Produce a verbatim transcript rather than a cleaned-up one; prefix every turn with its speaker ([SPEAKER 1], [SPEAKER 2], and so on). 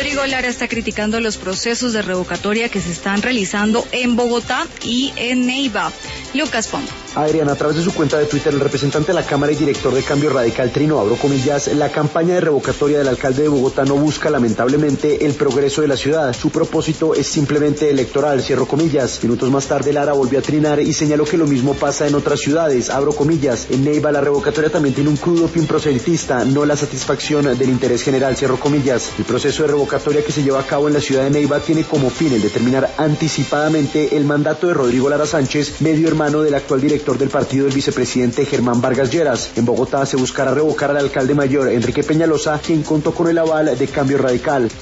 [SPEAKER 1] Rodrigo Lara está criticando los procesos de revocatoria que se están realizando en Bogotá y en Neiva. Lucas Pombo.
[SPEAKER 2] Adriana, a través de su cuenta de Twitter, el representante de la Cámara y director de Cambio Radical, Trino, abro comillas, la campaña de revocatoria del alcalde de Bogotá no busca lamentablemente el progreso de la ciudad. Su propósito es simplemente electoral, cierro comillas. Minutos más tarde, Lara volvió a trinar y señaló que lo mismo pasa en otras ciudades, abro comillas. En Neiva, la revocatoria también tiene un crudo fin proselitista, no la satisfacción del interés general, cierro comillas. El proceso de revocatoria que se lleva a cabo en la ciudad de Neiva tiene como fin el determinar anticipadamente el mandato de Rodrigo Lara Sánchez, medio hermano del actual director del partido del vicepresidente Germán Vargas Lleras. En Bogotá se buscará revocar al alcalde mayor Enrique Peñalosa, quien contó con el aval de Cambio Radical.